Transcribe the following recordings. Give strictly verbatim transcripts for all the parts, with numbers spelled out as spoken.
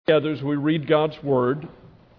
Together as we read God's Word.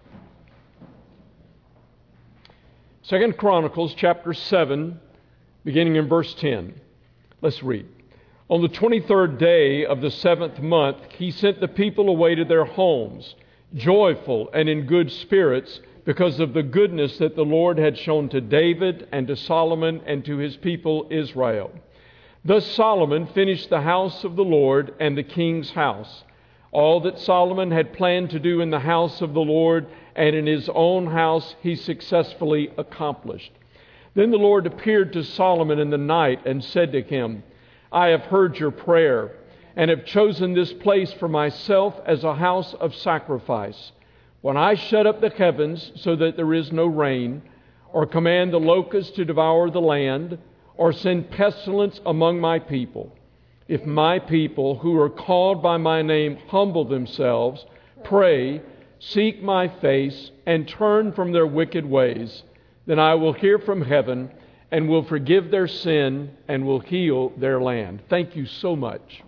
Second Chronicles chapter seven, beginning in verse ten. Let's read. On the twenty-third day of the seventh month, he sent the people away to their homes, joyful and in good spirits, because of the goodness that the Lord had shown to David and to Solomon and to his people Israel. Thus Solomon finished the house of the Lord and the king's house. All that Solomon had planned to do in the house of the Lord and in his own house he successfully accomplished. Then the Lord appeared to Solomon in the night and said to him, I have heard your prayer and have chosen this place for myself as a house of sacrifice. When I shut up the heavens so that there is no rain, or command the locusts to devour the land, or send pestilence among my people, if my people who are called by my name humble themselves, pray, seek my face, and turn from their wicked ways, then I will hear from heaven and will forgive their sin and will heal their land. Thank you so much.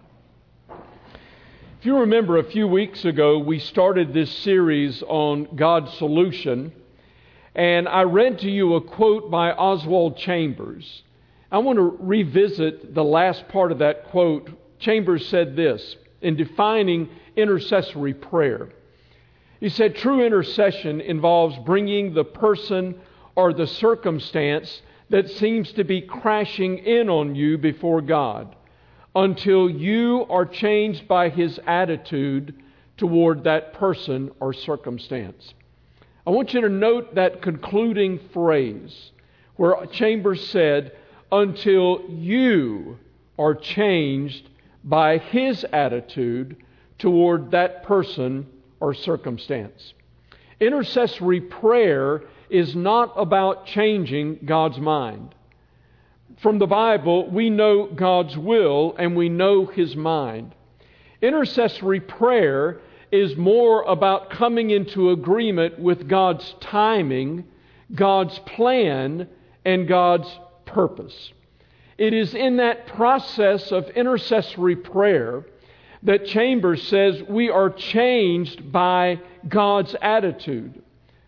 If you remember, a few weeks ago, we started this series on God's solution, and I read to you a quote by Oswald Chambers. I want to revisit the last part of that quote. Chambers said this in defining intercessory prayer. He said, true intercession involves bringing the person or the circumstance that seems to be crashing in on you before God until you are changed by His attitude toward that person or circumstance. I want you to note that concluding phrase where Chambers said, until you are changed by His attitude toward that person or circumstance. Intercessory prayer is not about changing God's mind. From the Bible, we know God's will and we know His mind. Intercessory prayer is more about coming into agreement with God's timing, God's plan, and God's purpose. It is in that process of intercessory prayer that Chambers says we are changed by God's attitude.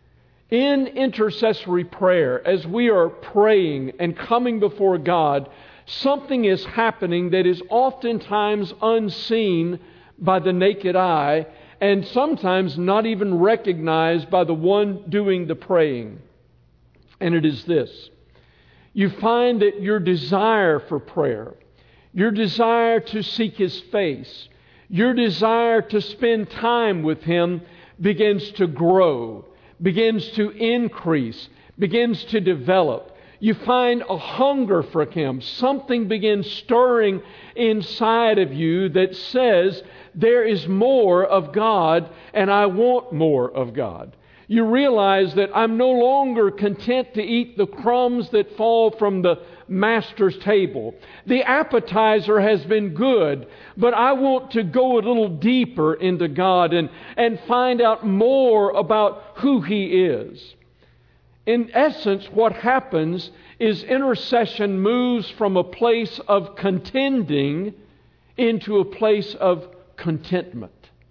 In intercessory prayer, as we are praying and coming before God, something is happening that is oftentimes unseen by the naked eye and sometimes not even recognized by the one doing the praying. And it is this. You find that your desire for prayer, your desire to seek His face, your desire to spend time with Him begins to grow, begins to increase, begins to develop. You find a hunger for Him. Something begins stirring inside of you that says, there is more of God and I want more of God. You realize that I'm no longer content to eat the crumbs that fall from the master's table. The appetizer has been good, but I want to go a little deeper into God and, and find out more about who He is. In essence, what happens is intercession moves from a place of contending into a place of contentment.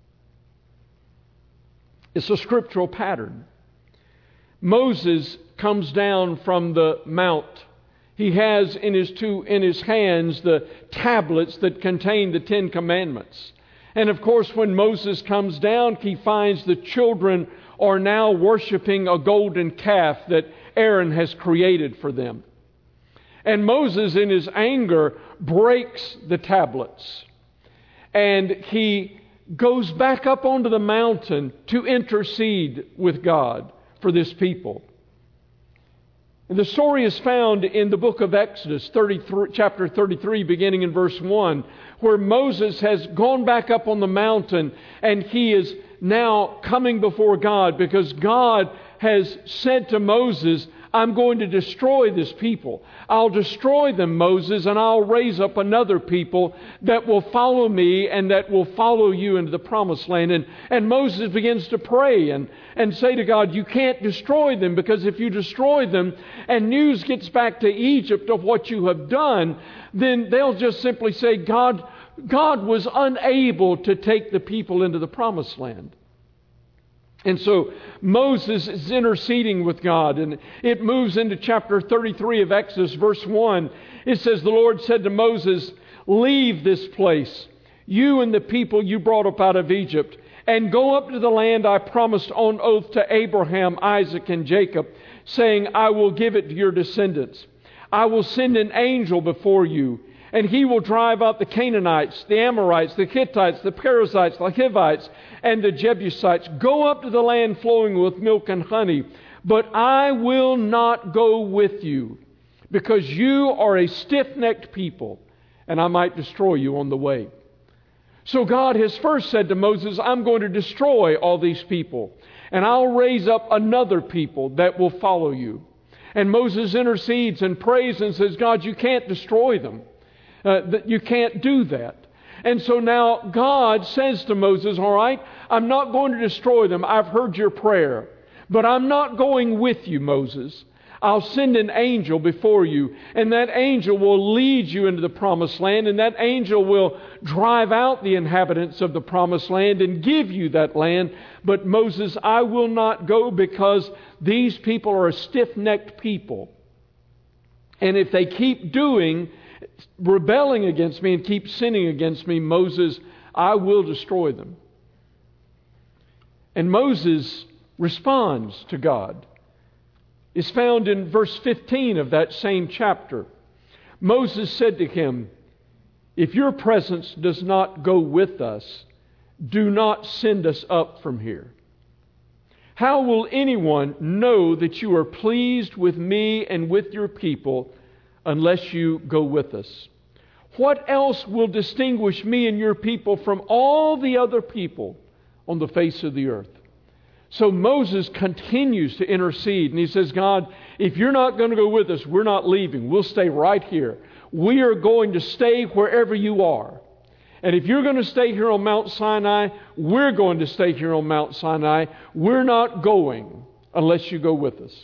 It's a scriptural pattern. Moses comes down from the mount. He has in his two in his hands the tablets that contain the Ten Commandments. And of course, when Moses comes down, he finds the children are now worshiping a golden calf that Aaron has created for them. And Moses, in his anger, breaks the tablets. And he goes back up onto the mountain to intercede with God for this people. And the story is found in the book of Exodus, thirty-three, chapter thirty-three, beginning in verse one, where Moses has gone back up on the mountain and he is now coming before God because God has said to Moses, I'm going to destroy this people. I'll destroy them, Moses, and I'll raise up another people that will follow me and that will follow you into the promised land. And, and Moses begins to pray and, and say to God, you can't destroy them, because if you destroy them and news gets back to Egypt of what you have done, then they'll just simply say, God, God was unable to take the people into the promised land. And so Moses is interceding with God, and it moves into chapter thirty-three of Exodus, verse one. It says, the Lord said to Moses, leave this place, you and the people you brought up out of Egypt, and go up to the land I promised on oath to Abraham, Isaac, and Jacob, saying, I will give it to your descendants. I will send an angel before you, and he will drive out the Canaanites, the Amorites, the Hittites, the Perizzites, the Hivites, and the Jebusites. Go up to the land flowing with milk and honey, but I will not go with you, because you are a stiff-necked people, and I might destroy you on the way. So God has first said to Moses, I'm going to destroy all these people, and I'll raise up another people that will follow you. And Moses intercedes and prays and says, God, you can't destroy them. Uh, that you can't do that. And so now God says to Moses, all right, I'm not going to destroy them. I've heard your prayer. But I'm not going with you, Moses. I'll send an angel before you, and that angel will lead you into the promised land, and that angel will drive out the inhabitants of the promised land and give you that land. But Moses, I will not go, because these people are a stiff-necked people. And if they keep doing rebelling against me and keep sinning against me, Moses, I will destroy them. And Moses responds to God. It's found in verse fifteen of that same chapter. Moses said to him, if your presence does not go with us, do not send us up from here. How will anyone know that you are pleased with me and with your people unless you go with us? What else will distinguish me and your people from all the other people on the face of the earth? So Moses continues to intercede, and he says, God, if you're not going to go with us, we're not leaving. We'll stay right here. We are going to stay wherever you are. And if you're going to stay here on Mount Sinai, we're going to stay here on Mount Sinai. We're not going unless you go with us.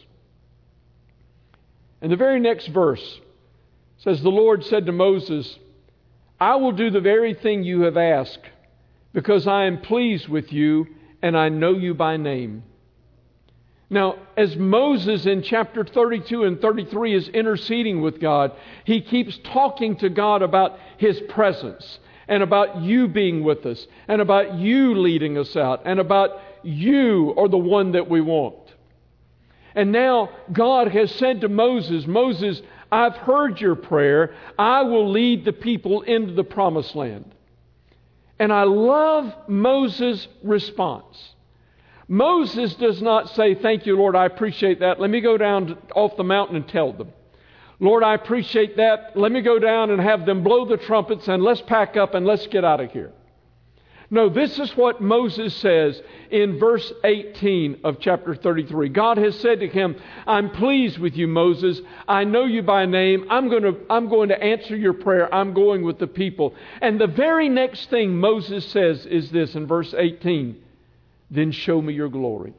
And the very next verse says, the Lord said to Moses, I will do the very thing you have asked, because I am pleased with you and I know you by name. Now, as Moses in chapter thirty-two and thirty-three is interceding with God, he keeps talking to God about His presence, and about you being with us, and about you leading us out, and about you are the one that we want. And now God has said to Moses, Moses, I've heard your prayer. I will lead the people into the promised land. And I love Moses' response. Moses does not say, thank you, Lord, I appreciate that. Let me go down off the mountain and tell them. Lord, I appreciate that. Let me go down and have them blow the trumpets, and let's pack up and let's get out of here. No, this is what Moses says in verse eighteen of chapter thirty-three. God has said to him, I'm pleased with you, Moses. I know you by name. I'm going to, I'm going to answer your prayer. I'm going with the people. And the very next thing Moses says is this in verse eighteen. Then show me your glory.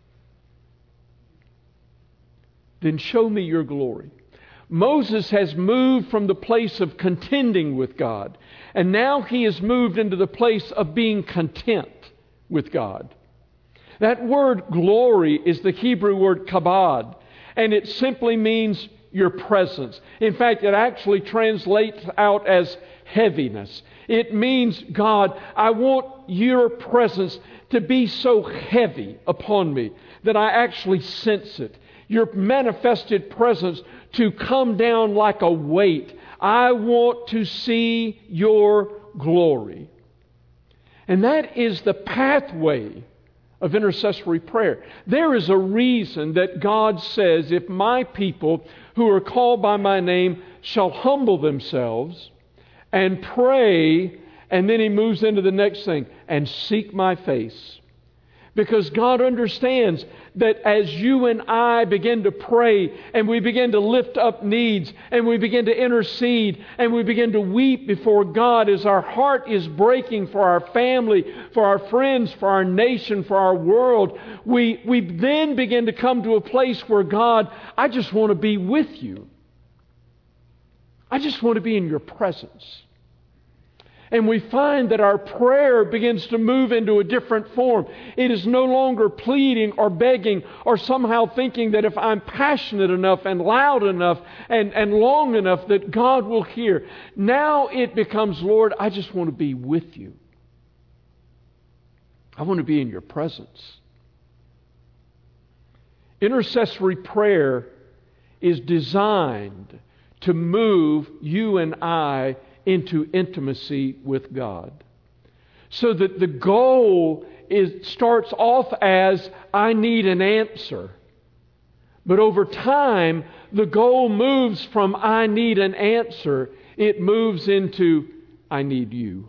Then show me your glory. Moses has moved from the place of contending with God, and now he has moved into the place of being content with God. That word glory is the Hebrew word kabod, and it simply means your presence. In fact, it actually translates out as heaviness. It means, God, I want your presence to be so heavy upon me that I actually sense it. Your manifested presence to come down like a weight. I want to see your glory. And that is the pathway of intercessory prayer. There is a reason that God says, if my people who are called by my name shall humble themselves and pray, and then he moves into the next thing, and seek my face. Because God understands that as you and I begin to pray, and we begin to lift up needs, and we begin to intercede, and we begin to weep before God as our heart is breaking for our family, for our friends, for our nation, for our world, we, we then begin to come to a place where, God, I just want to be with you. I just want to be in your presence. And we find that our prayer begins to move into a different form. It is no longer pleading or begging or somehow thinking that if I'm passionate enough and loud enough and, and long enough that God will hear. Now it becomes, Lord, I just want to be with you. I want to be in your presence. Intercessory prayer is designed to move you and I into intimacy with God. So that the goal is starts off as, I need an answer. But over time, the goal moves from I need an answer, it moves into I need you.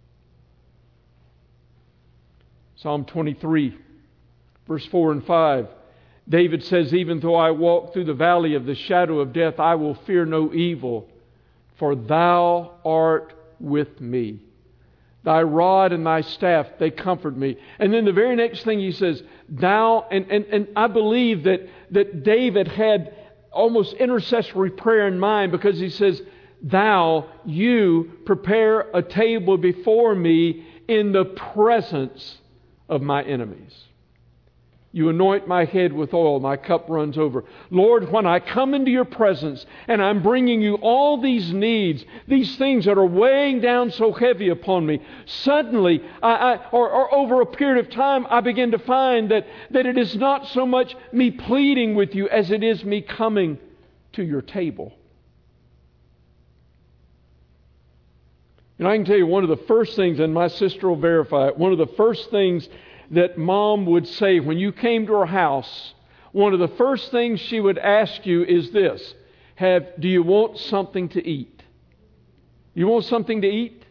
Psalm twenty-three, verse four and five. David says, even though I walk through the valley of the shadow of death, I will fear no evil, for thou art with me. Thy rod and thy staff, they comfort me. And then the very next thing he says, thou, and, and, and I believe that, that David had almost intercessory prayer in mind, because he says, thou, you prepare a table before me in the presence of my enemies. You anoint my head with oil, my cup runs over. Lord, when I come into your presence and I'm bringing you all these needs, these things that are weighing down so heavy upon me, suddenly, I, I, or, or over a period of time, I begin to find that, that it is not so much me pleading with you as it is me coming to your table. And I can tell you one of the first things, and my sister will verify it, one of the first things that Mom would say when you came to her house, one of the first things she would ask you is this: Have, do you want something to eat? You want something to eat?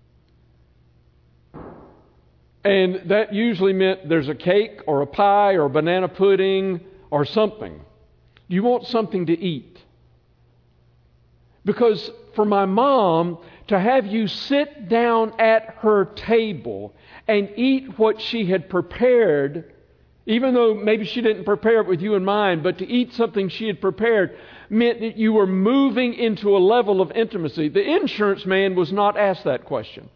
And that usually meant there's a cake or a pie or a banana pudding or something. You want something to eat. Because for my mom to have you sit down at her table and eat what she had prepared, even though maybe she didn't prepare it with you in mind, but to eat something she had prepared meant that you were moving into a level of intimacy. The insurance man was not asked that question.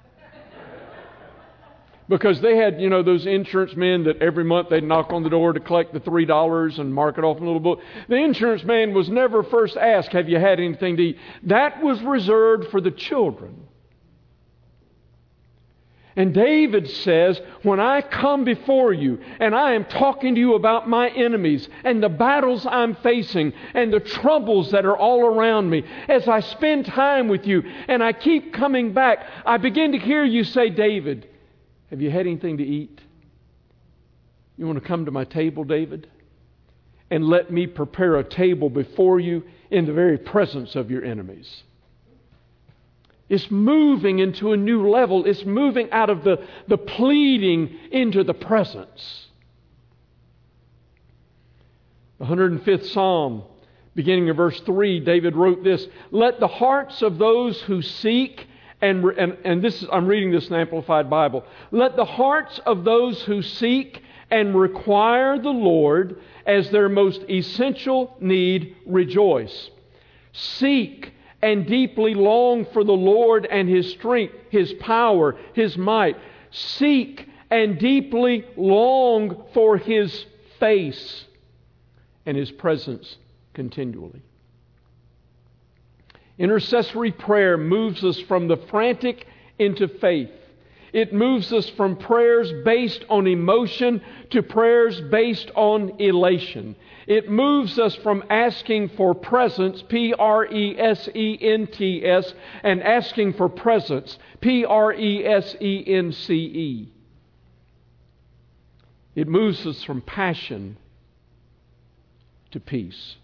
Because they had, you know, those insurance men that every month they'd knock on the door to collect the three dollars and mark it off in a little book. The insurance man was never first asked, have you had anything to eat? That was reserved for the children. And David says, when I come before you and I am talking to you about my enemies and the battles I'm facing and the troubles that are all around me, as I spend time with you and I keep coming back, I begin to hear you say, David, have you had anything to eat? You want to come to my table, David? And let me prepare a table before you in the very presence of your enemies. It's moving into a new level. It's moving out of the, the pleading into the presence. The one hundred fifth Psalm, beginning of verse three, David wrote this: Let the hearts of those who seek And, and, and this is, I'm reading this in the Amplified Bible. Let the hearts of those who seek and require the Lord as their most essential need rejoice. Seek and deeply long for the Lord and His strength, His power, His might. Seek and deeply long for His face and His presence continually. Intercessory prayer moves us from the frantic into faith. It moves us from prayers based on emotion to prayers based on elation. It moves us from asking for presence, P R E S E N T S, and asking for presence, P R E S E N C E. It moves us from passion to peace.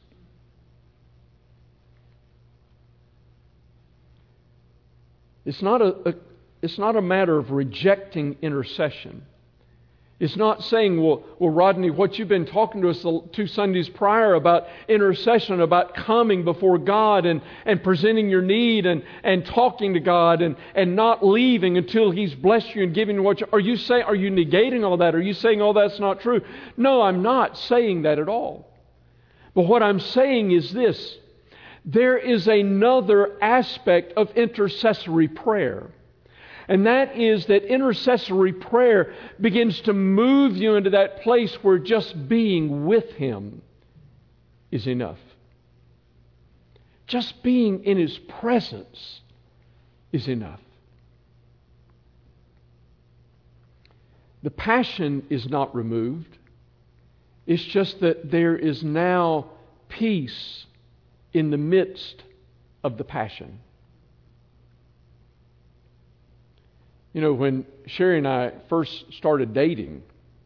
It's not a, a, it's not a matter of rejecting intercession. It's not saying, well, well, Rodney, what you've been talking to us the two Sundays prior about intercession, about coming before God and, and presenting your need and, and talking to God and, and not leaving until He's blessed you and given you what you... Are you saying, are you negating all that? Are you saying, oh, that's not true? No, I'm not saying that at all. But what I'm saying is this: there is another aspect of intercessory prayer. And that is that intercessory prayer begins to move you into that place where just being with Him is enough. Just being in His presence is enough. The passion is not removed. It's just that there is now peace in the midst of the passion. You know, when Sherry and I first started dating,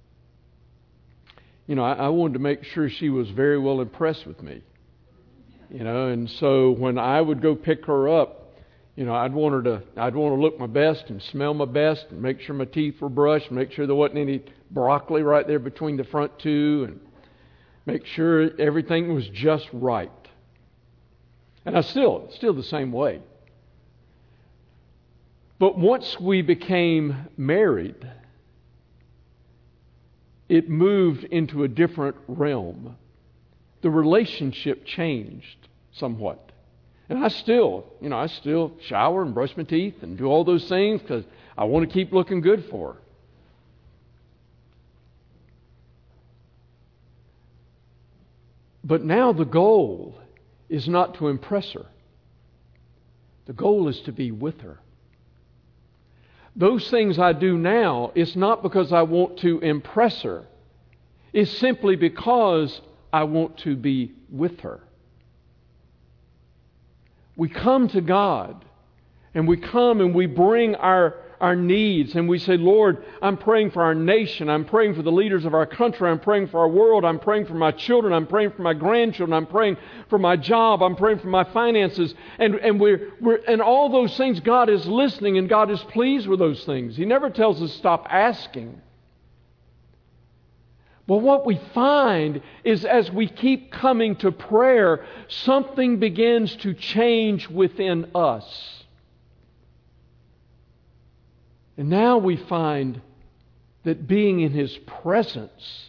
you know, I, I wanted to make sure she was very well impressed with me. You know, and so when I would go pick her up, you know, I'd want her to, I'd want to look my best and smell my best and make sure my teeth were brushed, make sure there wasn't any broccoli right there between the front two, and make sure everything was just right. And I still, still the same way. But once we became married, it moved into a different realm. The relationship changed somewhat. And I still, you know, I still shower and brush my teeth and do all those things because I want to keep looking good for her. But now the goal is not to impress her. The goal is to be with her. Those things I do now, it's not because I want to impress her. It's simply because I want to be with her. We come to God, and we come and we bring our, our needs, and we say, Lord, I'm praying for our nation. I'm praying for the leaders of our country. I'm praying for our world. I'm praying for my children. I'm praying for my grandchildren. I'm praying for my job. I'm praying for my finances. And, and, we're, we're, and all those things, God is listening, and God is pleased with those things. He never tells us to stop asking. But what we find is as we keep coming to prayer, something begins to change within us. And now we find that being in His presence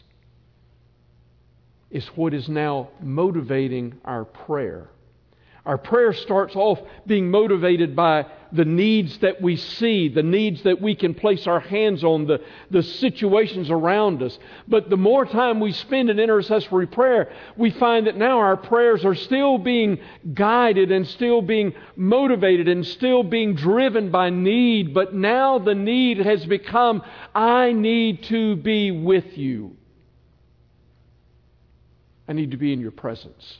is what is now motivating our prayer. Our prayer starts off being motivated by the needs that we see, the needs that we can place our hands on, the, the situations around us. But the more time we spend in intercessory prayer, we find that now our prayers are still being guided and still being motivated and still being driven by need. But now the need has become, I need to be with you. I need to be in your presence.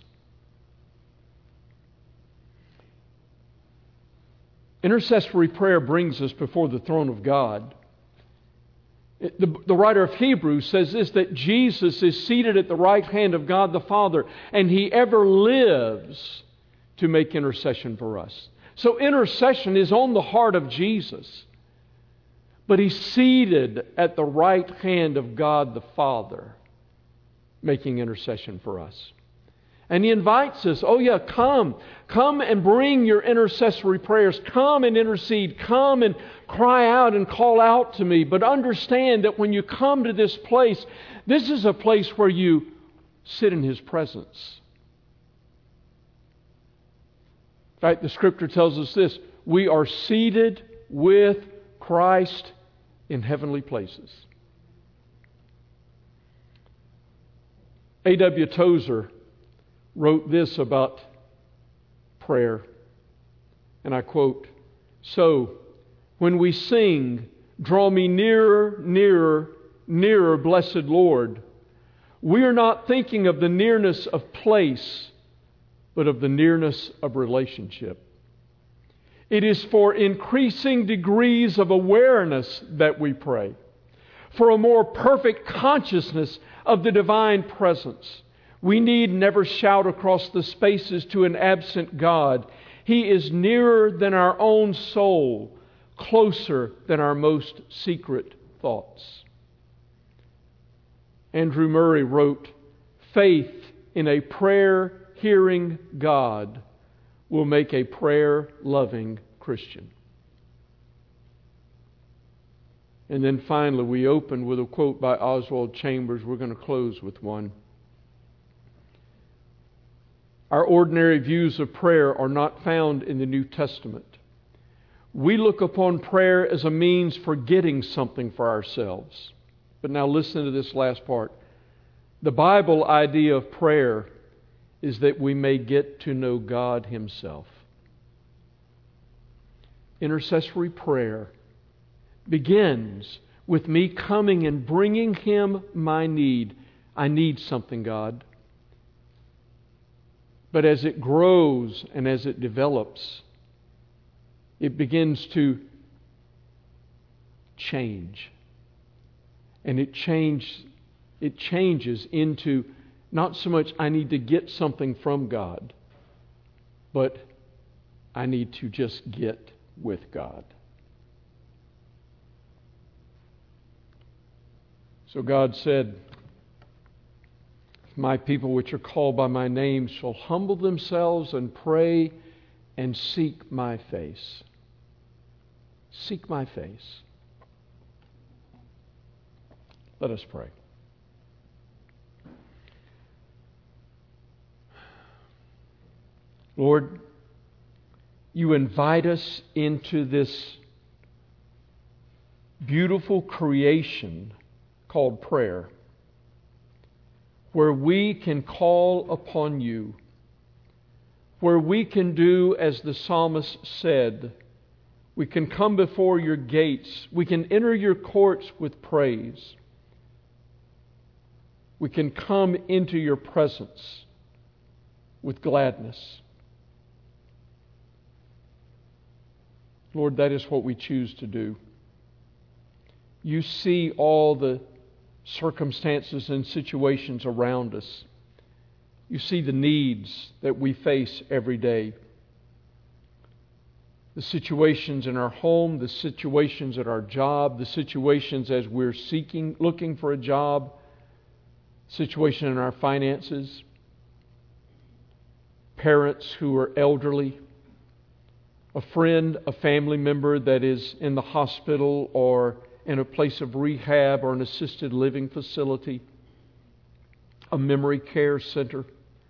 Intercessory prayer brings us before the throne of God. The, the writer of Hebrews says this, that Jesus is seated at the right hand of God the Father, and He ever lives to make intercession for us. So intercession is on the heart of Jesus, but He's seated at the right hand of God the Father, making intercession for us. And He invites us, oh yeah, come. Come and bring your intercessory prayers. Come and intercede. Come and cry out and call out to me. But understand that when you come to this place, this is a place where you sit in His presence. In fact, the Scripture tells us this, we are seated with Christ in heavenly places. A W Tozer wrote this about prayer, and I quote, "So, when we sing, 'Draw me nearer, nearer, nearer, blessed Lord,' we are not thinking of the nearness of place, but of the nearness of relationship. It is for increasing degrees of awareness that we pray, for a more perfect consciousness of the divine presence. We need never shout across the spaces to an absent God. He is nearer than our own soul, closer than our most secret thoughts." Andrew Murray wrote, "Faith in a prayer-hearing God will make a prayer-loving Christian." And then finally, we open with a quote by Oswald Chambers. We're going to close with one. Our ordinary views of prayer are not found in the New Testament. we look upon prayer as a means for getting something for ourselves. But now listen to this last part. The Bible idea of prayer is that we may get to know God Himself. Intercessory prayer begins with me coming and bringing Him my need. I need something, God. But as it grows and as it develops, it begins to change. And it change, it changes into not so much I need to get something from God, but I need to just get with God. So God said, my people which are called by my name shall humble themselves and pray and seek my face. Seek my face. Let us pray. Lord, You invite us into this beautiful creation called prayer, where we can call upon You, where we can do as the psalmist said, we can come before Your gates, we can enter Your courts with praise, we can come into Your presence with gladness. Lord, that is what we choose to do. You see all the circumstances and situations around us. You see the needs that we face every day. The situations in our home, the situations at our job, the situations as we're seeking, looking for a job, situation in our finances, parents who are elderly, a friend, a family member that is in the hospital or in a place of rehab or an assisted living facility, a memory care center.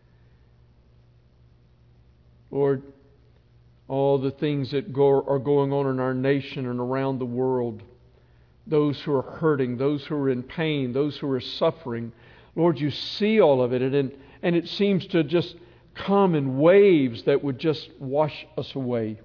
Lord, all the things that go, are going on in our nation and around the world, those who are hurting, those who are in pain, those who are suffering, Lord, You see all of it, and, and it seems to just come in waves that would just wash us away.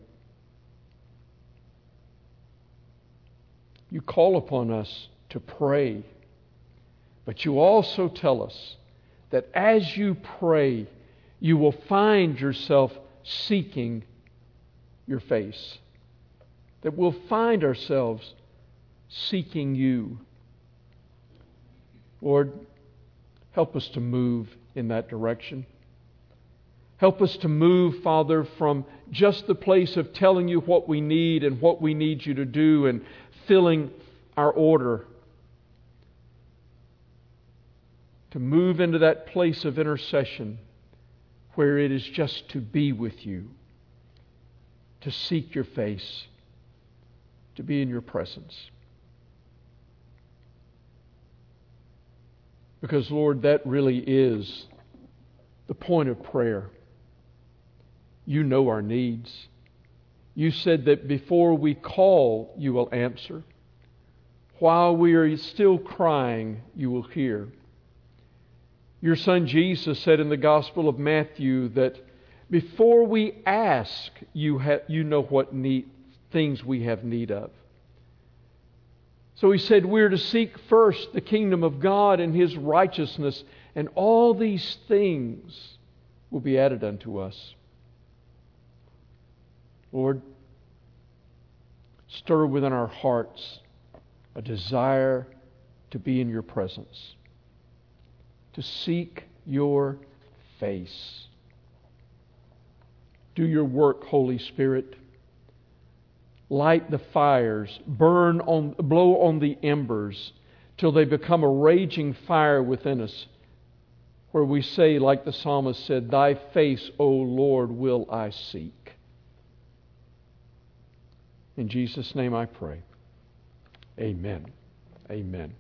You call upon us to pray, but You also tell us that as you pray, you will find yourself seeking Your face. That we'll find ourselves seeking You. Lord, help us to move in that direction. Help us to move, Father, from just the place of telling You what we need and what we need You to do and filling our order, to move into that place of intercession where it is just to be with You, to seek Your face, to be in Your presence. Because, Lord, that really is the point of prayer. You know our needs. You said that before we call, You will answer. While we are still crying, You will hear. Your Son Jesus said in the Gospel of Matthew that before we ask, You, ha- you know what need, things we have need of. So He said we're to seek first the kingdom of God and His righteousness, and all these things will be added unto us. Lord, stir within our hearts a desire to be in Your presence, to seek Your face. Do Your work, Holy Spirit. Light the fires, burn on, blow on the embers till they become a raging fire within us, where we say, like the psalmist said, Thy face, O Lord, will I seek. In Jesus' name I pray. Amen. Amen.